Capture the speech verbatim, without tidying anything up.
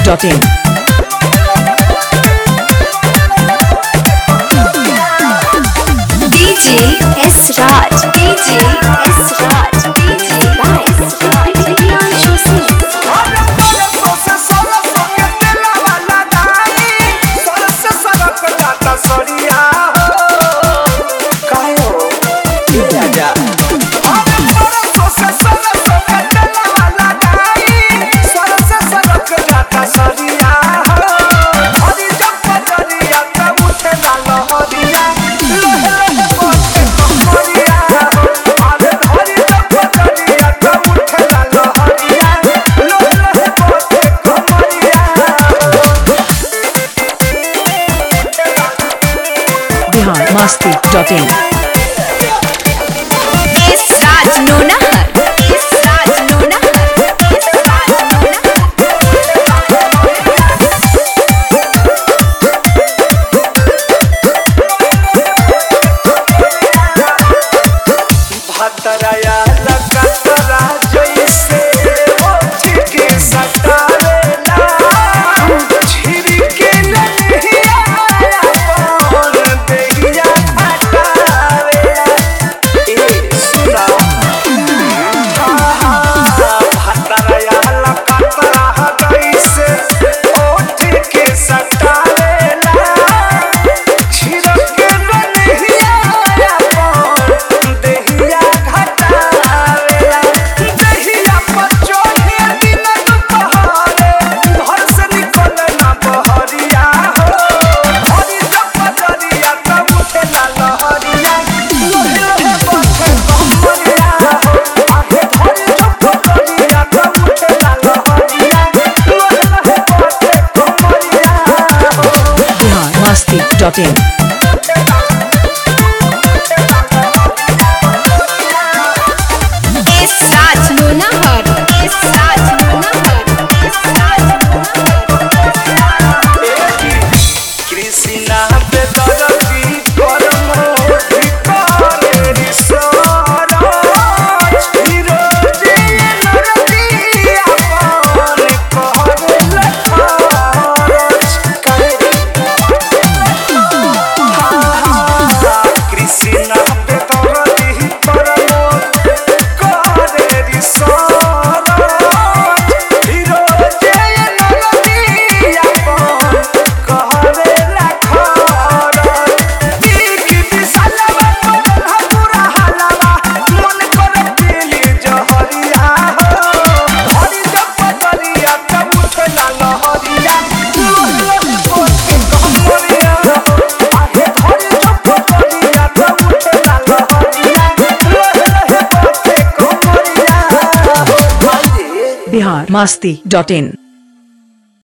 Dot in. DJ S Raj DJ S Raj DJ S Raj Priyanshu Singh. Bihar Masti dot in. S Raj Nonahar S Raj Nonahar S Raj Nonahar. भतराया लगतरा जैसे ओठ के सटावेला झिरी के नहिया बोल देहिया हटावेला। ए सुना भतराया लगतरा जैसे ओठ के सटावेला झिरी के नहिया बोल देहिया हटावेला। देहिया पर चढ़े दिन दुपहरे घर से निकले ना बहरिया हो हरी जपजरिया तब उठेला लहरिया लोहे लोहे बचे कमरिया हो आगे हरी जपजरिया तब उठेला लहरिया लोहे लोहे बचे कमरिया हो। Bihar Masti dot in. S Raj Nonahar S Raj Nonahar S Raj Nonahar. Krishna पे दरदी करम करे रिसोरज हीरो जे नरदी अपन कहरे लखरज करे। कृष्णा पे दरदी करम करे रिसोरज हीरो जे नरदी अपन कहरे लखरज। की विशालवा करल ह पूरा हालवा मन करे दिली जहरिया हो हरी जपजरिया तब उठेला लहरिया लोहे लोहे बचे कमरिया हो आगे हरी जपजरिया तब उठेला लहरिया लोहे लोहे बचे कमरिया हो। बिहार मस्ती डॉट इन।